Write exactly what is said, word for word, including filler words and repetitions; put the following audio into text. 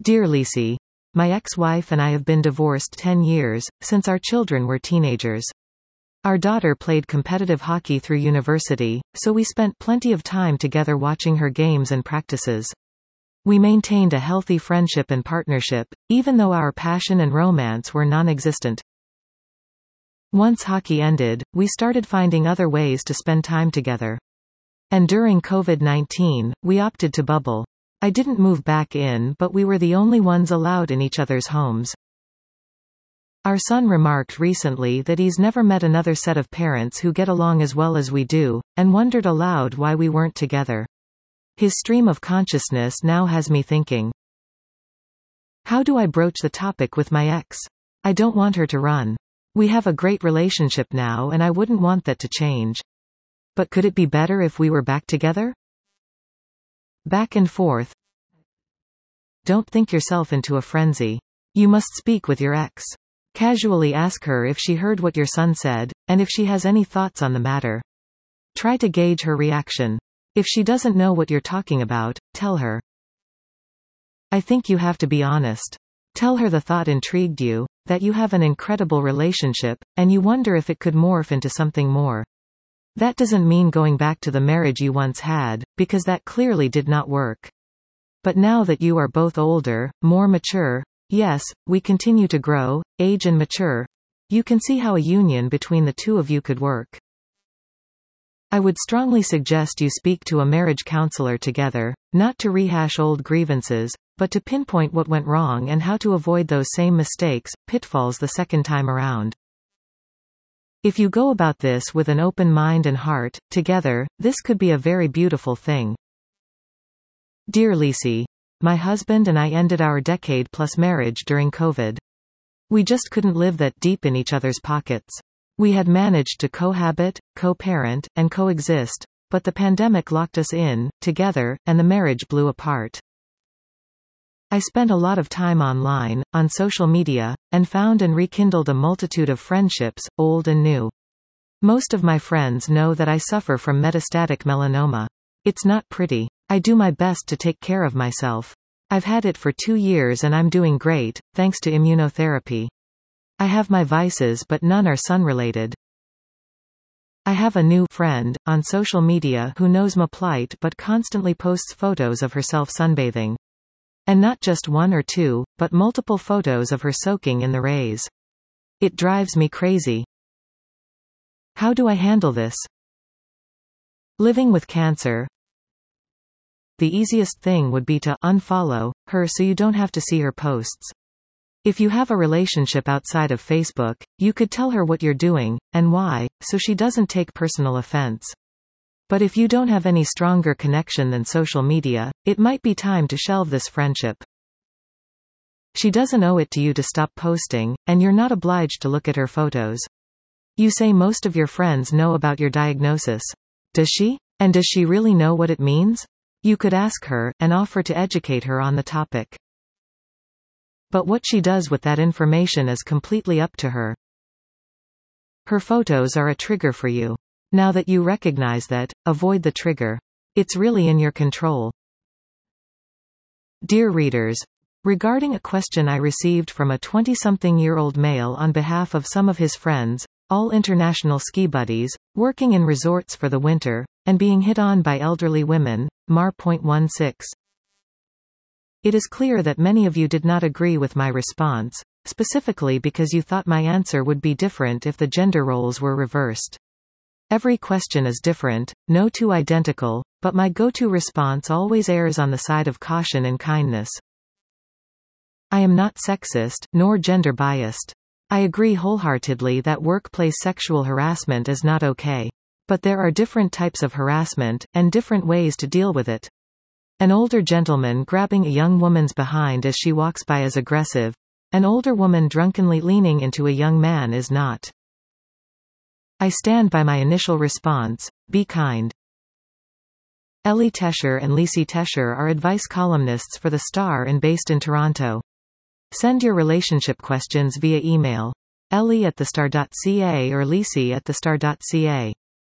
Dear Lisi, my ex-wife and I have been divorced ten years, since our children were teenagers. Our daughter played competitive hockey through university, so we spent plenty of time together watching her games and practices. We maintained a healthy friendship and partnership, even though our passion and romance were non-existent. Once hockey ended, we started finding other ways to spend time together. And during COVID nineteen, we opted to bubble. I didn't move back in, but we were the only ones allowed in each other's homes. Our son remarked recently that he's never met another set of parents who get along as well as we do, and wondered aloud why we weren't together. His stream of consciousness now has me thinking. How do I broach the topic with my ex? I don't want her to run. We have a great relationship now and I wouldn't want that to change. But could it be better if we were back together? Back and forth. Don't think yourself into a frenzy. You must speak with your ex. Casually ask her if she heard what your son said, and if she has any thoughts on the matter. Try to gauge her reaction. If she doesn't know what you're talking about, tell her. I think you have to be honest. Tell her the thought intrigued you, that you have an incredible relationship, and you wonder if it could morph into something more. That doesn't mean going back to the marriage you once had, because that clearly did not work. But now that you are both older, more mature, yes, we continue to grow, age and mature, you can see how a union between the two of you could work. I would strongly suggest you speak to a marriage counselor together, not to rehash old grievances, but to pinpoint what went wrong and how to avoid those same mistakes, pitfalls the second time around. If you go about this with an open mind and heart, together, this could be a very beautiful thing. Dear Lisi, my husband and I ended our decade-plus marriage during COVID. We just couldn't live that deep in each other's pockets. We had managed to cohabit, co-parent, and coexist, but the pandemic locked us in, together, and the marriage blew apart. I spent a lot of time online, on social media, and found and rekindled a multitude of friendships, old and new. Most of my friends know that I suffer from metastatic melanoma. It's not pretty. I do my best to take care of myself. I've had it for two years and I'm doing great, thanks to immunotherapy. I have my vices but none are sun-related. I have a new friend on social media who knows my plight but constantly posts photos of herself sunbathing. And not just one or two, but multiple photos of her soaking in the rays. It drives me crazy. How do I handle this? Living with cancer. The easiest thing would be to unfollow her so you don't have to see her posts. If you have a relationship outside of Facebook, you could tell her what you're doing, and why, so she doesn't take personal offense. But if you don't have any stronger connection than social media, it might be time to shelve this friendship. She doesn't owe it to you to stop posting, and you're not obliged to look at her photos. You say most of your friends know about your diagnosis. Does she? And does she really know what it means? You could ask her, and offer to educate her on the topic. But what she does with that information is completely up to her. Her photos are a trigger for you. Now that you recognize that, avoid the trigger. It's really in your control. Dear readers, regarding a question I received from a twenty-something-year-old male on behalf of some of his friends, all international ski buddies, working in resorts for the winter, and being hit on by elderly women, Mar sixteen. It is clear that many of you did not agree with my response, specifically because you thought my answer would be different if the gender roles were reversed. Every question is different, no two identical, but my go-to response always errs on the side of caution and kindness. I am not sexist, nor gender-biased. I agree wholeheartedly that workplace sexual harassment is not okay. But there are different types of harassment, and different ways to deal with it. An older gentleman grabbing a young woman's behind as she walks by is aggressive. An older woman drunkenly leaning into a young man is not. I stand by my initial response, be kind. Ellie Tesher and Lisi Tesher are advice columnists for The Star and based in Toronto. Send your relationship questions via email. Ellie at thestar dot c a or Lisi at thestar dot c a.